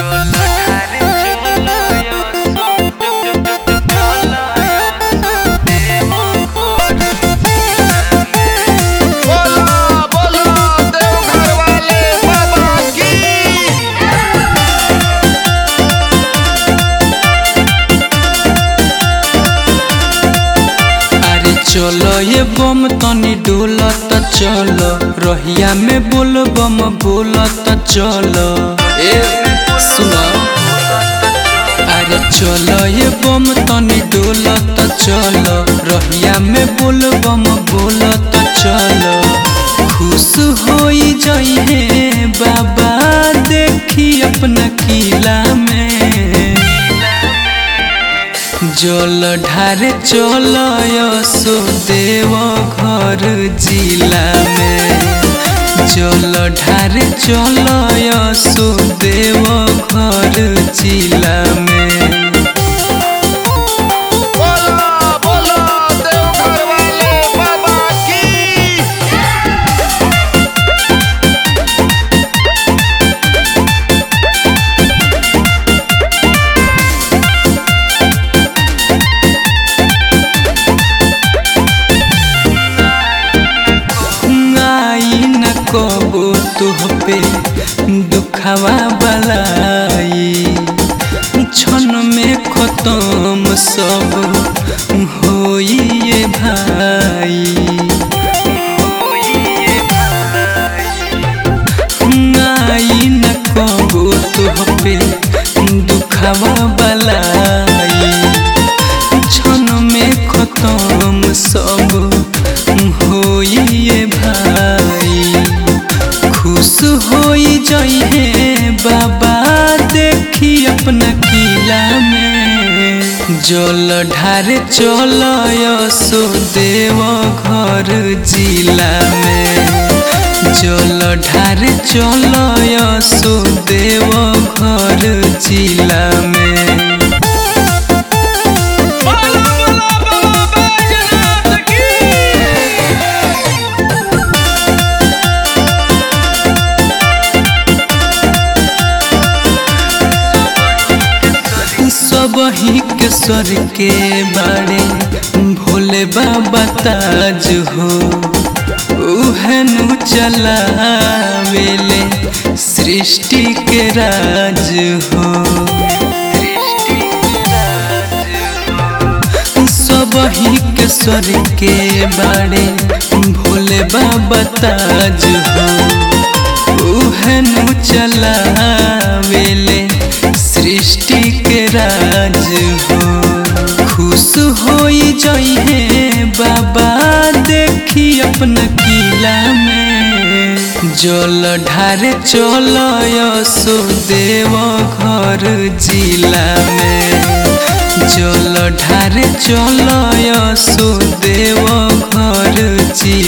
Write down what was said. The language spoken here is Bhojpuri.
चलो ये बम तनी डोला त चलो रहिया में बोल बम बोला त चलो ए सुनो अरे चलो ये बम तनी डोला त चलो रहिया में बोल बम बोला त चलो खुश होई जाइए बाबा देखी अपना किला में जल ढारे चल यशोदेव घर जिला में जल ढारे चल यशोदेव घर जिला में कबो तुह पे दुखवा बलाई क्षण में खत्म सब होइए भाई आई न कबो तुह पे दुखवा बलाई क्षण में खत्म सब होइए भाई खुश होई जाइए बाबा देखी अपना किला में जल ढारे चल यशोदेव घर जिला में जल ढारे चल यशोदेव घर जिला में वही के स्वर के बारे भोले बाबा ताज हो उहनु चलावेले सृष्टि के राज हो सब ही के स्वर के बारे भोले बाबा ताज हो उहनु चलावेले सृष्टि के राज हो खुश होई जाइए बाबा देखी अपना किला में जल ढारे चल यशोदेव घर जिला में जल ढारे चल यशोदेव घर जिला